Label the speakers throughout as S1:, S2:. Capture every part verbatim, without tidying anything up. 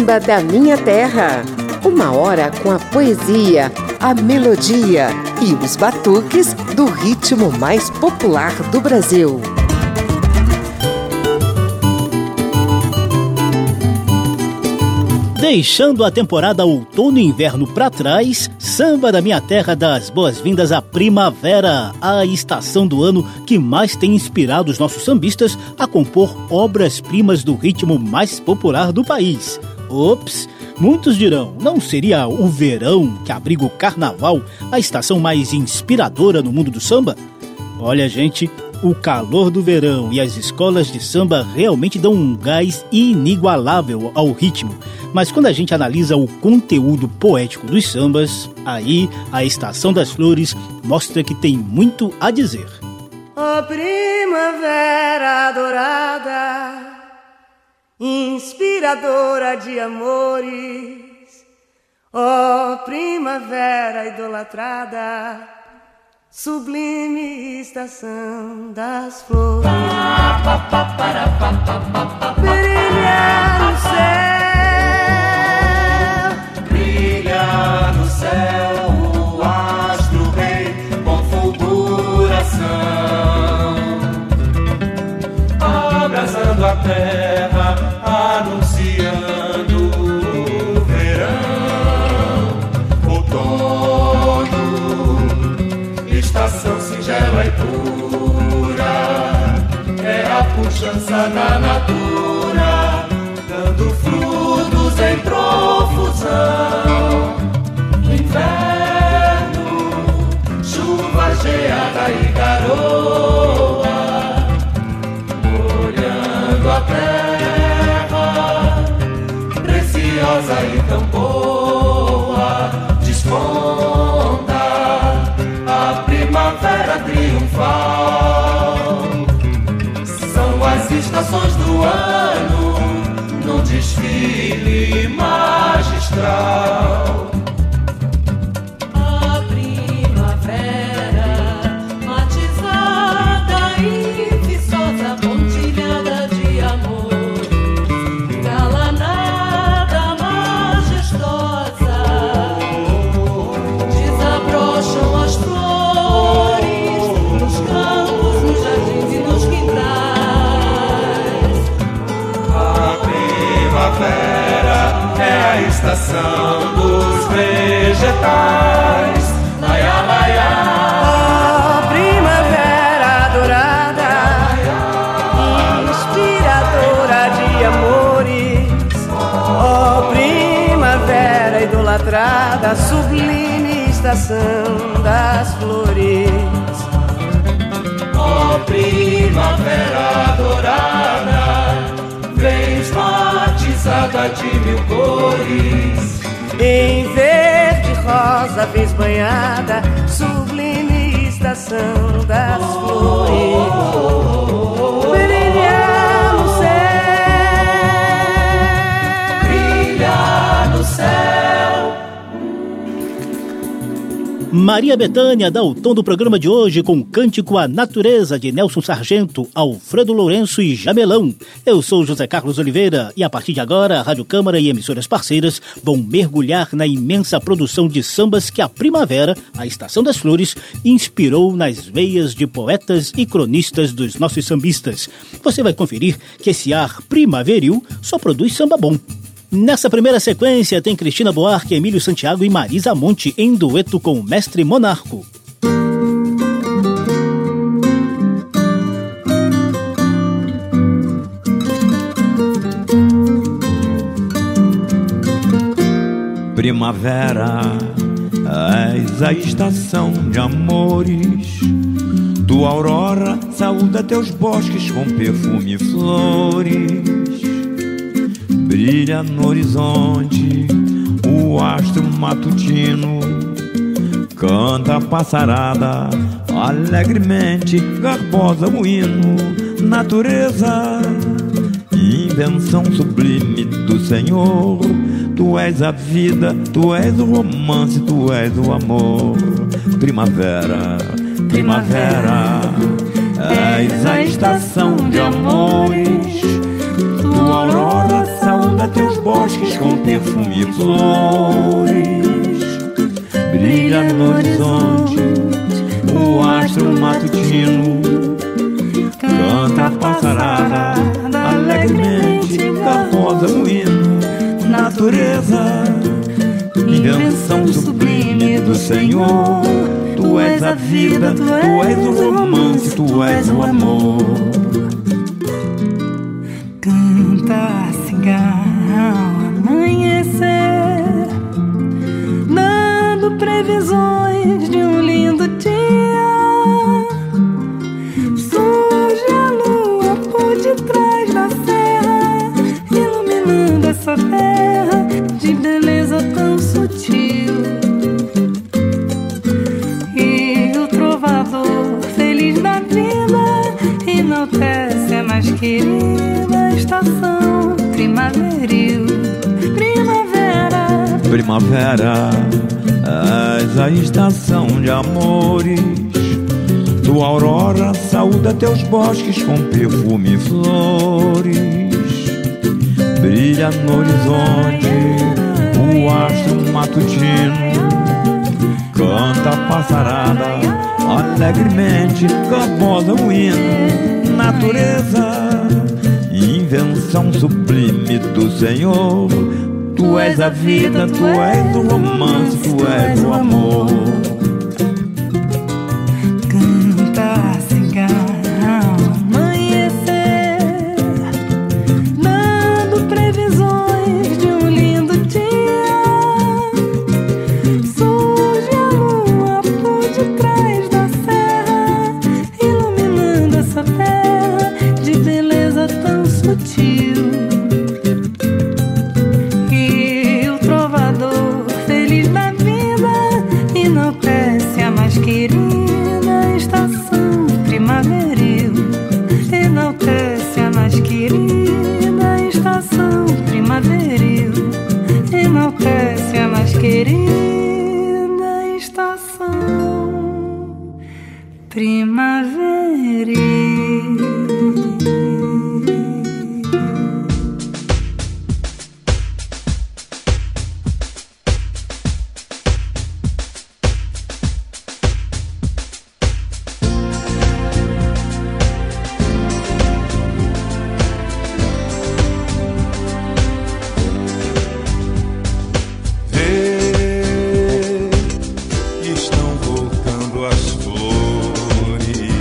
S1: Samba da Minha Terra. Uma hora com a poesia, a melodia e os batuques do ritmo mais popular do Brasil.
S2: Deixando a temporada outono e inverno para trás, Samba da Minha Terra dá as boas-vindas à primavera, a estação do ano que mais tem inspirado os nossos sambistas a compor obras-primas do ritmo mais popular do país. Ops! Muitos dirão, não seria o verão que abriga o carnaval a estação mais inspiradora no mundo do samba? Olha, gente, o calor do verão e as escolas de samba realmente dão um gás inigualável ao ritmo. Mas quando a gente analisa o conteúdo poético dos sambas, aí a Estação das Flores mostra que tem muito a dizer.
S3: Ó primavera dourada, inspiradora de amores, ó primavera idolatrada, sublime estação das flores. Brilha no céu,
S4: brilha no céu o astro rei com fulguração, abrasando a terra, anunciando o verão, outono, estação singela e pura, é a pujança da natura, dando frutos em profusão. Inverno, chuva, geada e garoa, molhando a terra, preciosa e tão boa, desponta a primavera triunfal. São as estações do ano num desfile magistral.
S5: A primavera matizada e viçosa, pontilhada de amor, galanada, majestosa, desabrocham as flores nos campos, nos jardins e nos quintais.
S4: A primavera é a estação dos vegetais. Laia, laia.
S3: ó primavera dourada, inspiradora de amores, ó primavera idolatrada, sublime estação das flores.
S4: Ó primavera dourada, vens batizada de mil cores.
S3: Em verde rosa vez banhada, sublime estação das flores. Brilha no céu,
S4: Brilha no céu.
S2: Maria Bethânia dá o tom do programa de hoje com o cântico A Natureza de Nelson Sargento, Alfredo Lourenço e Jamelão. Eu sou José Carlos Oliveira e a partir de agora a Rádio Câmara e emissoras parceiras vão mergulhar na imensa produção de sambas que a primavera, a Estação das Flores, inspirou nas veias de poetas e cronistas dos nossos sambistas. Você vai conferir que esse ar primaveril só produz samba bom. Nessa primeira sequência tem Cristina Buarque, Emílio Santiago e Marisa Monte em dueto com o Mestre Monarco.
S6: Primavera, és a estação de amores. Tua aurora saúda teus bosques com perfume e flores. Brilha no horizonte o astro matutino, canta a passarada alegremente, garbosa o hino. Natureza, invenção sublime do Senhor. Tu és a vida, tu és o romance, tu és o amor. Primavera, primavera, és a estação de amores. Tua aurora saúda teus bosques com perfume e flores. Brilha no horizonte o astro matutino, canta a passarada alegremente, garbosa no hino. Natureza, invenção sublime do Senhor, tu és a vida, tu és o romance, tu és o amor.
S5: Canta cigarro ao amanhecer, dando previsões de um lindo dia. Surge a lua por detrás da serra, iluminando essa terra de beleza tão sutil. E o trovador feliz da vida enaltece a mais querida estação primaveril. Primavera,
S6: primavera, és a estação de amores. Tua aurora saúda teus bosques com perfume e flores. Brilha no horizonte o astro matutino, canta a passarada alegremente, garbosa o hino. Natureza, invenção sublime do Senhor, tu és a vida, tu és o romance, tu és o amor.
S5: canta cigarro ao amanhecer, dando previsões de um lindo dia. Surge a lua por detrás da serra, iluminando essa terra de beleza tão sutil. E o trovador feliz da vida enaltece a mais querida estação primaveril. Enaltece a mais querida estação primaveril. Enaltece a mais querida estação primaveril.
S7: Estão voltando as flores.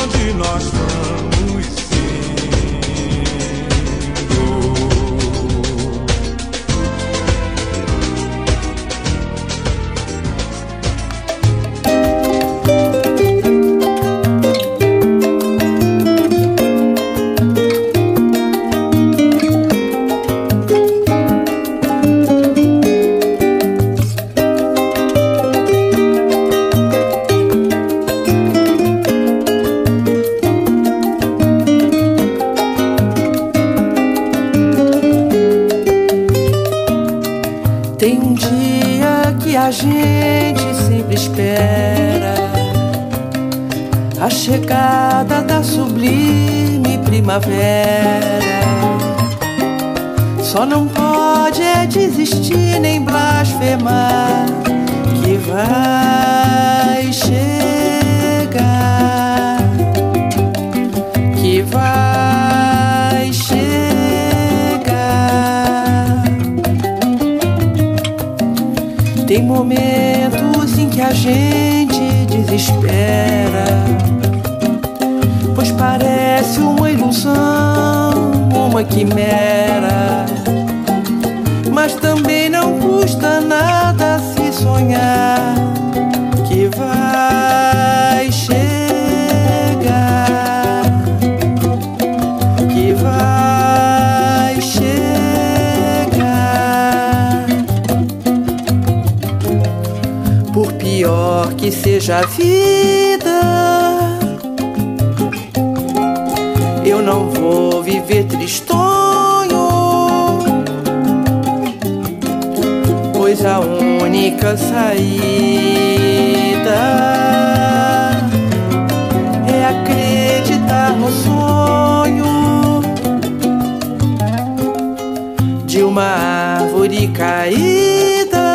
S7: nós vamos indo.
S3: Tem um dia que a gente sempre espera, a chegada da sublime primavera. Só não pode é desistir nem blasfemar, que vai chegar, que vai chegar. Tem momentos em que a gente desespera, pois parece uma ilusão, uma quimera. Mas também não custa nada se sonhar, que vai chegar, que vai chegar. Por pior que seja a vida, eu não vou viver tristonho, pois a única saída é acreditar no sonho de uma árvore caída.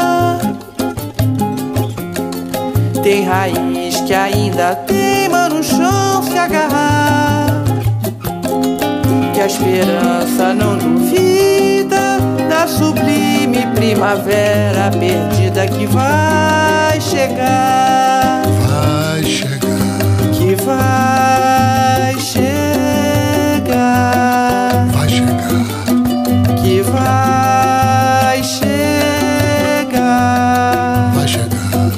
S3: Tem raiz que ainda teima no chão se agarrar, que a esperança não duvida da sublime primavera perdida que vai chegar,
S8: vai chegar,
S3: que vai chegar,
S8: vai chegar,
S3: que vai chegar,
S8: vai chegar.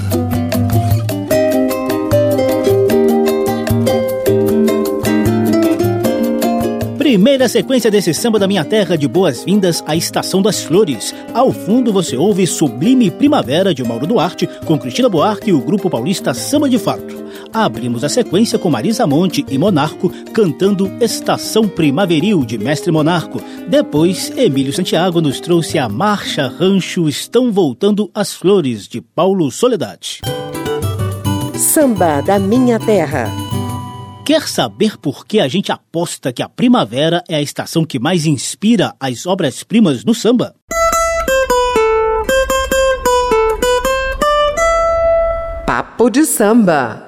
S2: Primeira sequência desse samba da minha terra de boas-vindas à Estação das Flores. Ao fundo você ouve Sublime Primavera de Mauro Duarte, com Cristina Buarque e o grupo paulista Samba de Fato. Abrimos a sequência com Marisa Monte e Monarco cantando Estação Primaveril de Mestre Monarco. Depois, Emílio Santiago nos trouxe a Marcha Rancho Estão Voltando as Flores de Paulo Soledade.
S1: Samba da minha terra.
S2: Quer saber por que a gente aposta que a primavera é a estação que mais inspira as obras-primas no samba?
S1: Papo de samba.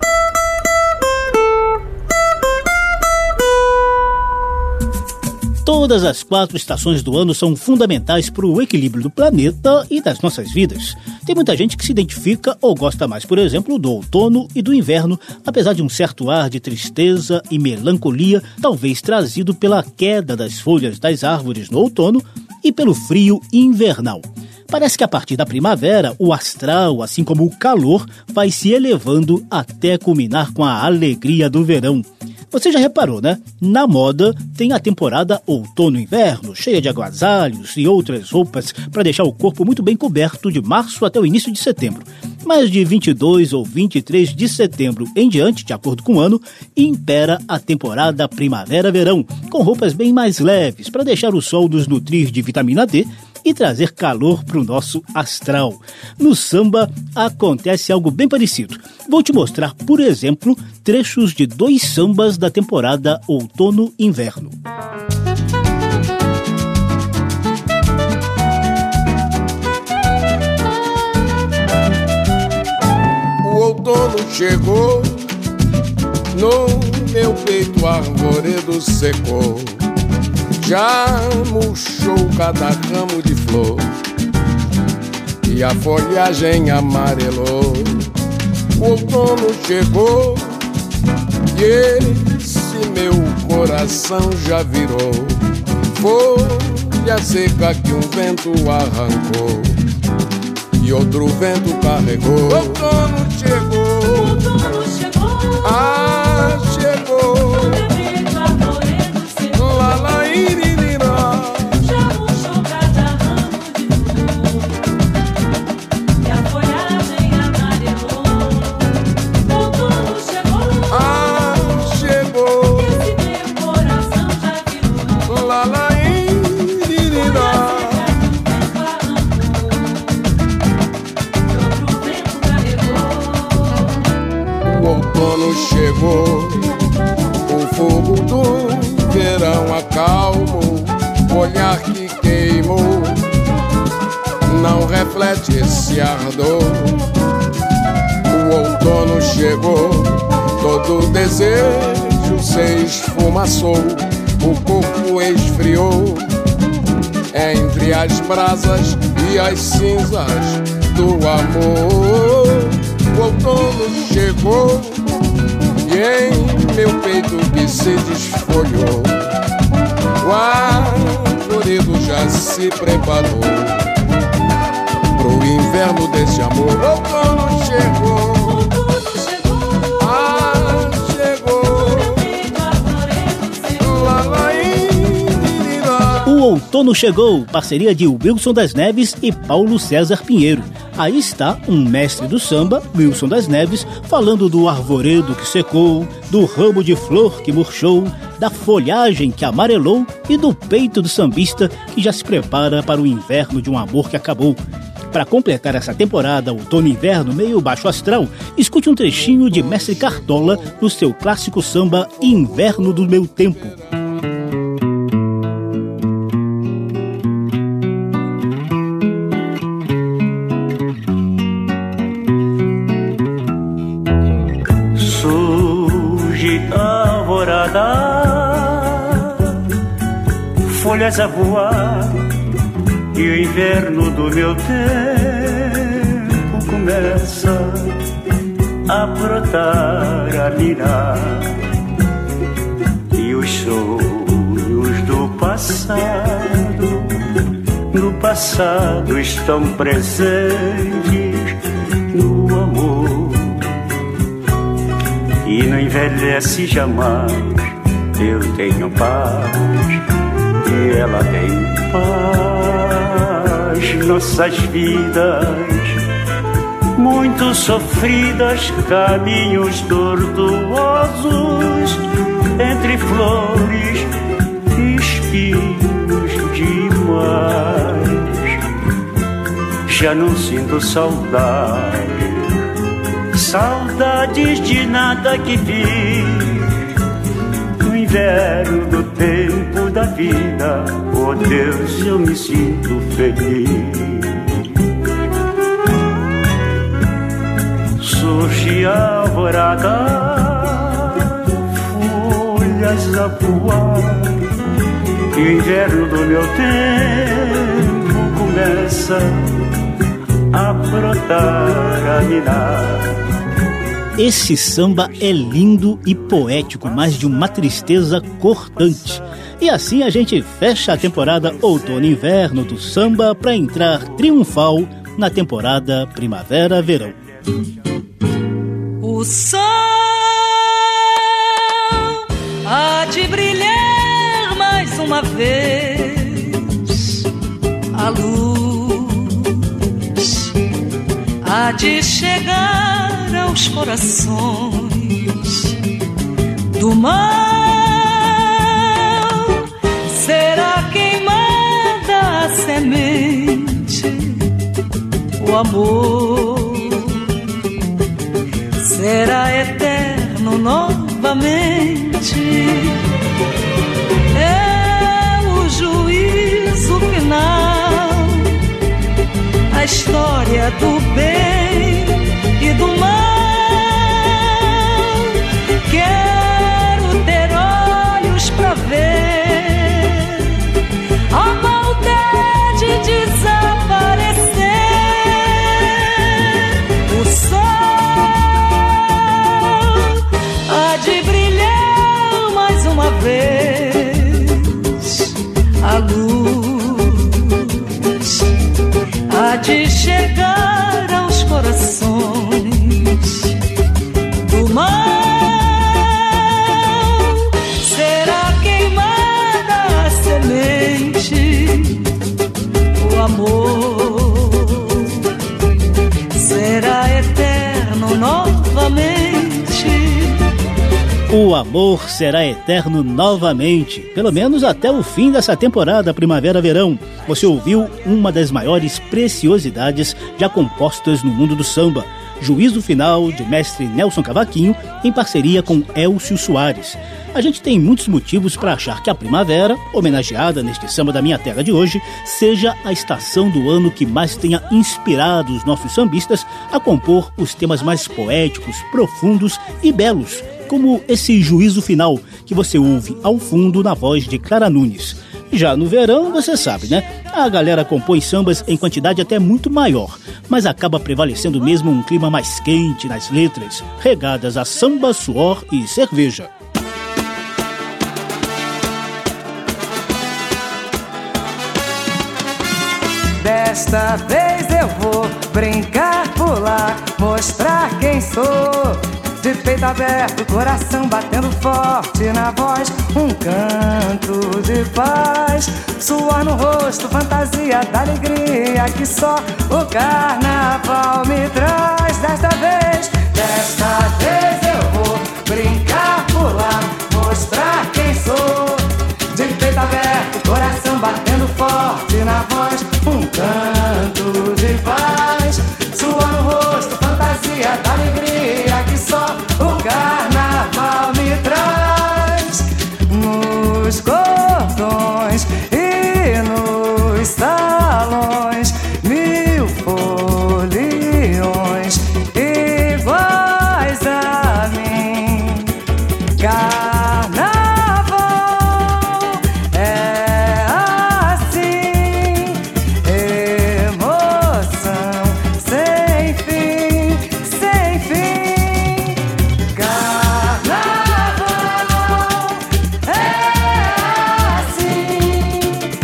S2: Todas as quatro estações do ano são fundamentais para o equilíbrio do planeta e das nossas vidas. Tem muita gente que se identifica ou gosta mais, por exemplo, do outono e do inverno, apesar de um certo ar de tristeza e melancolia, talvez trazido pela queda das folhas das árvores no outono e pelo frio invernal. Parece que a partir da primavera, o astral, assim como o calor, vai se elevando até culminar com a alegria do verão. Você já reparou, né? Na moda tem a temporada outono-inverno, cheia de agasalhos e outras roupas para deixar o corpo muito bem coberto de março até o início de setembro. Mas de vinte e dois ou vinte e três de setembro em diante, de acordo com o ano, impera a temporada primavera-verão, com roupas bem mais leves para deixar o sol nos nutrir de vitamina D e trazer calor para o nosso astral. No samba acontece algo bem parecido. Vou te mostrar, por exemplo, trechos de dois sambas da temporada outono-inverno.
S9: O outono chegou, no meu peito o arvoredo secou, já murchou cada ramo de flor e a folhagem amarelou. O outono chegou e esse meu coração já virou folha seca que um vento arrancou e outro vento carregou. O outono chegou,
S4: o outono chegou,
S9: ah, chegou. Lá, lá, irirá.
S4: Já murchou cada ramo de flor e a folhagem amarelou. O outono chegou,
S9: ah, chegou.
S4: esse meu coração já virou.
S9: Lá, lá, irirá. reflete esse ardor. O outono chegou, todo desejo se esfumaçou, o corpo esfriou entre as brasas e as cinzas do amor. O outono chegou e em meu peito que se desfolhou, o arvoredo já se preparou pro inverno desse amor. O outono chegou.
S2: O Outono Chegou, parceria de Wilson das Neves e Paulo César Pinheiro. Aí está um mestre do samba, Wilson das Neves, falando do arvoredo que secou, do ramo de flor que murchou, da folhagem que amarelou e do peito do sambista que já se prepara para o inverno de um amor que acabou. Para completar essa temporada outono-inverno meio baixo astral, escute um trechinho de Mestre Cartola no seu clássico samba Inverno do Meu Tempo.
S10: Folhas a voar e o inverno do meu tempo começa a brotar, a mirar, e os sonhos do passado, no passado estão presentes no amor, e não envelhece jamais. Eu tenho paz e ela tem paz. Nossas vidas muito sofridas, caminhos tortuosos entre flores e espinhos demais. Já não sinto saudade, saudades de nada que vi. No inverno do tempo da vida, oh Deus, eu me sinto feliz. Surge a alvorada, folhas a voar, e o inverno do meu tempo começa a brotar, a minar.
S2: Esse samba é lindo e poético, mas de uma tristeza cortante. E assim a gente fecha a temporada outono-inverno do samba para entrar triunfal na temporada primavera-verão.
S5: O sol há de brilhar mais uma vez, a luz há de chegar aos corações do mal. Será queimada a semente, o amor será eterno novamente. É o juízo final, a história do bem e do mal. Quero ter olhos pra ver a maldade desaparecer. O sol há de brilhar mais uma vez, a luz há de chegar aos corações do mal. Será queimada a semente, o amor será eterno novamente.
S2: O amor será eterno novamente, pelo menos até o fim dessa temporada primavera-verão. Você ouviu uma das maiores preciosidades já compostas no mundo do samba. Juízo Final, de mestre Nelson Cavaquinho, em parceria com Elcio Soares. A gente tem muitos motivos para achar que a primavera, homenageada neste Samba da Minha Terra de hoje, seja a estação do ano que mais tenha inspirado os nossos sambistas a compor os temas mais poéticos, profundos e belos, como esse Juízo Final que você ouve ao fundo na voz de Clara Nunes. Já no verão, você sabe, né? A galera compõe sambas em quantidade até muito maior, mas acaba prevalecendo mesmo um clima mais quente nas letras, regadas a samba, suor e cerveja.
S5: Desta vez eu vou brincar, pular, mostrar quem sou. De peito aberto, coração batendo forte na voz, um canto de paz, suor no rosto, fantasia da alegria que só o carnaval me traz. Desta vez, desta vez eu vou brincar, pular, mostrar quem sou. De peito aberto, coração batendo forte na voz, um canto de paz, suor no rosto, fantasia da alegria que só o carnaval me traz. Nos cordões e nos salões, mil foliões iguais a mim. Carnaval é assim, emoção sem fim, sem fim. Carnaval é assim,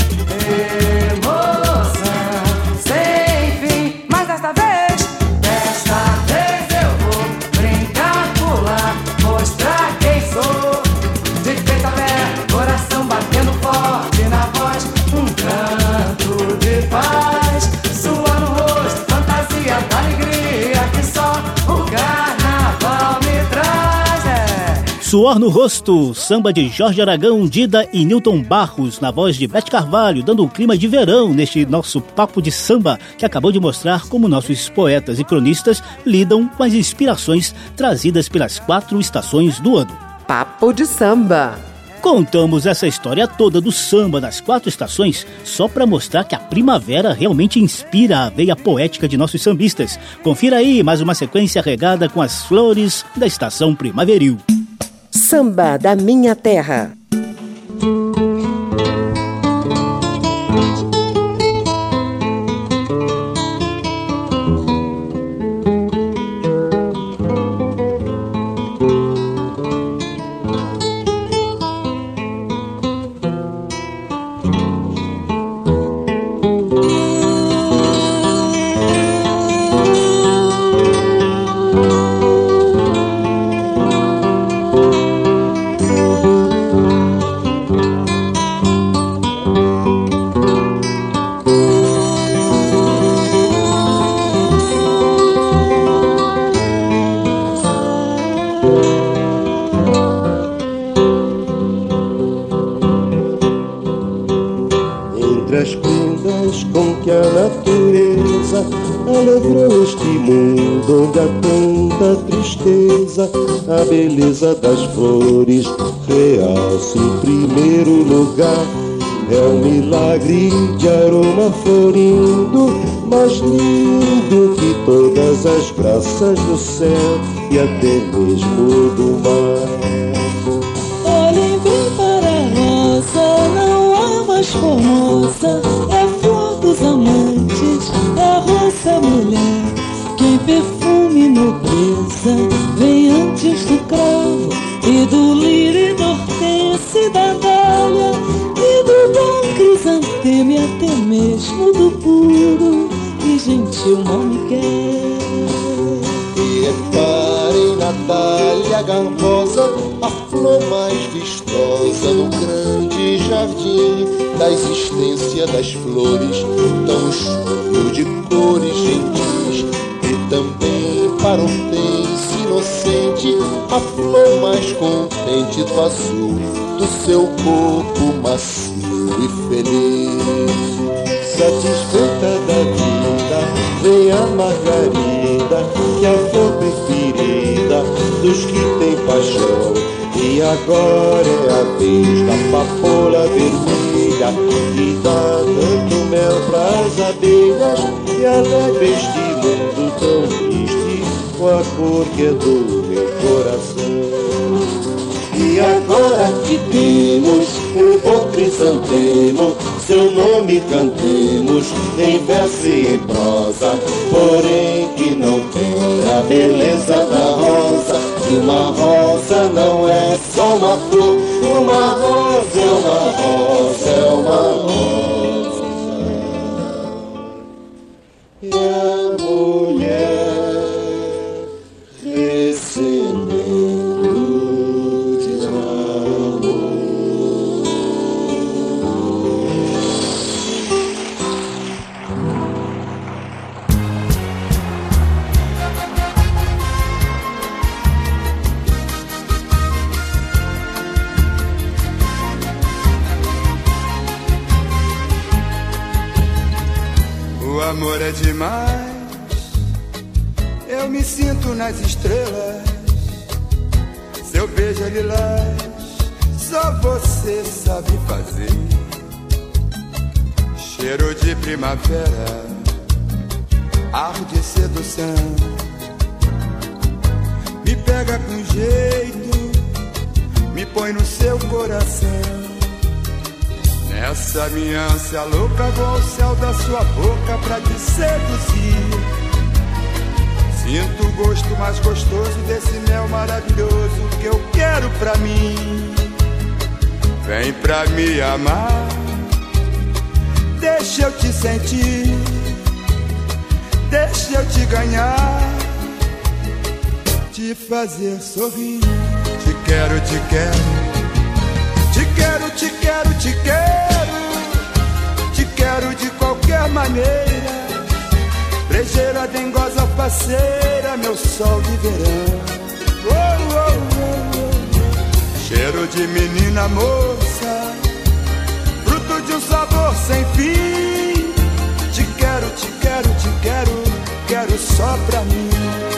S5: emoção sem fim. Mas desta vez, desta vez eu vou brincar, pular, mostrar quem sou. De peito aberto, coração batendo forte na voz, um canto de paz, suor no rosto, fantasia da alegria que só o carnaval me traz. É.
S2: Suor no Rosto, samba de Jorge Aragão, Dida e Nilton Barros, na voz de Bete Carvalho, dando um clima de verão neste nosso papo de samba, que acabou de mostrar como nossos poetas e cronistas lidam com as inspirações trazidas pelas quatro estações do ano.
S1: Papo de samba.
S2: Contamos essa história toda do samba nas quatro estações só para mostrar que a primavera realmente inspira a veia poética de nossos sambistas. Confira aí mais uma sequência regada com as flores da estação primaveril.
S1: Samba da Minha Terra.
S11: Entre as prendas com que a natureza alegrou este mundo onde há tanta tristeza, a beleza das flores realça em primeiro lugar. É um milagre de aroma florindo, mais lindo que todas as graças do céu e até mesmo do mar.
S12: Olhem bem para a rosa, não há mais formosa, é a flor dos amantes, é a rosa mulher. Quem perfume e nobreza vem antes do cravo e do lírio e da hortência e da dália e do bom crisantemo e até mesmo do puro e gentil Miguel.
S11: E reparem na dália garbosa, a flor mais vistosa no grande jardim da existência das flores, tão chulo de cores gentis. E também para o penso inocente, a flor mais contente do azul do seu corpo macio e feliz. Satisfeita da vida, vem a margarida vida, que é a flor preferida dos que têm paixão. E agora é a vez da papoula vermelha, que dá tanto mel pras abelhas, e alegra este mundo tão triste com a cor que é do meu coração. E agora que temos um bom crisantemo, seu nome cantemos em verso e em prosa, porém que não tem a beleza da rosa. E uma rosa não é só uma flor, uma rosa é uma rosa, é uma rosa. E a mulher recebendo de amor.
S13: O amor é demais, eu me sinto nas estrelas. Seu beijo é lilás, só você sabe fazer. Cheiro de primavera, ar de sedução, me pega com jeito, me põe no seu coração. Nessa minha ânsia louca vou ao céu da sua boca pra te seduzir. Sinto o gosto mais gostoso desse mel maravilhoso que eu quero pra mim. Vem pra me amar, deixa eu te sentir, deixa eu te ganhar, te fazer sorrir. Te quero, te quero, te quero, te quero, te quero, te quero de qualquer maneira. Brejeira, dengosa, faceira, meu sol de verão. Oh, oh, oh, oh. Cheiro de menina moça, fruto de um sabor sem fim. Te quero, te quero, te quero, quero só pra mim.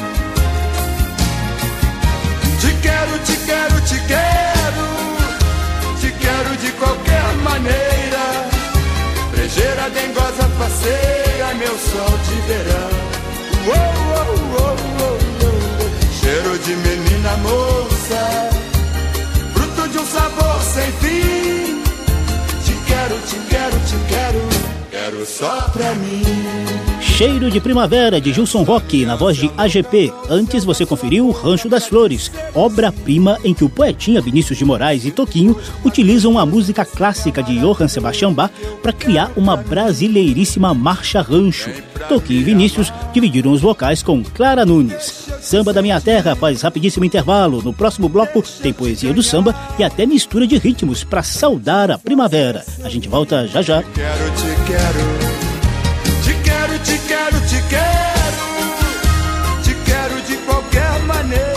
S13: Te quero, te quero, te quero, te quero de qualquer maneira. Brejeira, dengosa, faceira, meu sol de verão. Oh, oh, oh, oh, oh. Cheiro de menina moça, fruto de um sabor sem fim. Te quero, te quero, te quero, quero só pra mim.
S2: Cheiro de Primavera, de Gilson Roque, na voz de A G P. Antes você conferiu o Rancho das Flores, obra-prima em que o poetinha Vinícius de Moraes e Toquinho utilizam a música clássica de Johann Sebastian Bach para criar uma brasileiríssima marcha rancho. Toquinho e Vinícius dividiram os vocais com Clara Nunes. Samba da Minha Terra faz rapidíssimo intervalo. No próximo bloco tem poesia do samba e até mistura de ritmos para saudar a primavera. A gente volta já já.
S13: Quero, te quero, te quero, te quero, te quero, te quero de qualquer maneira.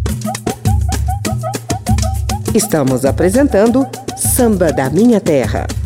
S1: Estamos apresentando Samba da Minha Terra.